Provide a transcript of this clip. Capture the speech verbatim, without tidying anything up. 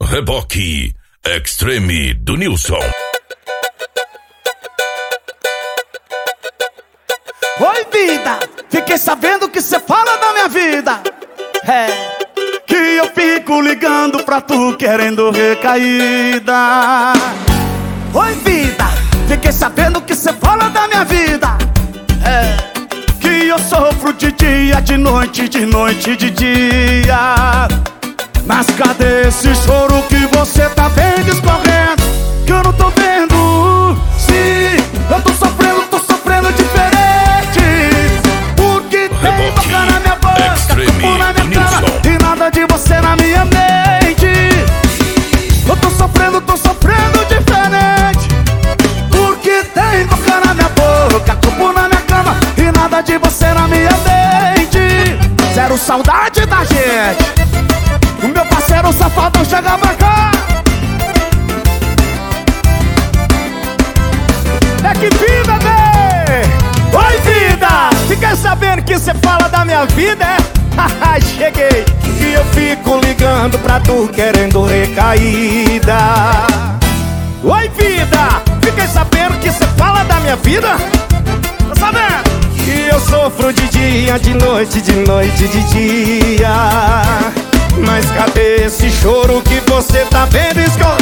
Reboque Extreme do Nilson. Oi, vida, fiquei sabendo que cê fala da minha vida. É, que eu fico ligando pra tu querendo recaída. Oi, vida, fiquei sabendo que cê fala da minha vida. É, que eu sofro de dia, de noite, de noite, de dia. Mas cadê esse choro que você tá vendo escorrendo? Que eu não tô vendo. Sim, eu tô sofrendo, tô sofrendo diferente. Porque tem boca na minha boca, corpo na minha cara e nada de você na minha mente. Eu tô sofrendo, tô sofrendo diferente. Porque tem boca na minha boca, corpo na minha cama e nada de você na minha mente. Zero saudade da gente. O meu parceiro safadão chega pra cá. É que vida, bebê! Oi, vida! Fiquei sabendo que cê fala da minha vida, é? Haha, cheguei! E eu fico ligando pra tu querendo recaída. Oi, vida! Fiquei sabendo que cê fala da minha vida? Tá sabendo? Que eu sofro de dia, de noite, de noite, de dia. Mas cadê esse choro que você tá vendo escorrer?